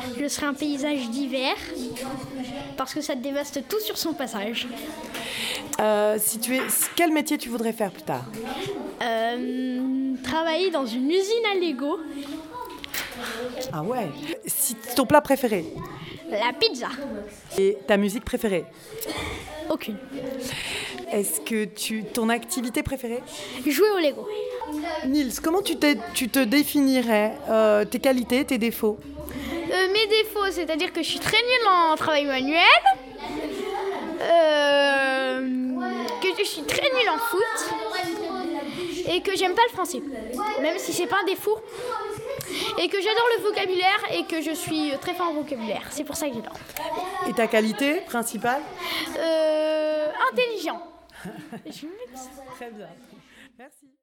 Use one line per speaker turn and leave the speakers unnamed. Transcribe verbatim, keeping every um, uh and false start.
Je serai un paysage d'hiver parce que ça dévaste tout sur son passage.
Euh, si tu es, quel métier tu voudrais faire plus tard?
Euh, travailler dans une usine à Lego.
Ah ouais. Si ton plat préféré?
La pizza.
Et ta musique préférée?
Aucune.
Est-ce que tu, ton activité préférée?
Jouer au Lego.
Nils, comment tu, tu te définirais euh, tes qualités, tes défauts?
euh, Mes défauts, c'est-à-dire que je suis très nulle en travail manuel, euh, que je suis très nulle en foot et que j'aime pas le français, même si c'est pas un défaut, et que j'adore le vocabulaire et que je suis très fort en vocabulaire. C'est pour ça que j'adore.
Et ta qualité principale?
euh, Intelligent.
Très bien. Merci.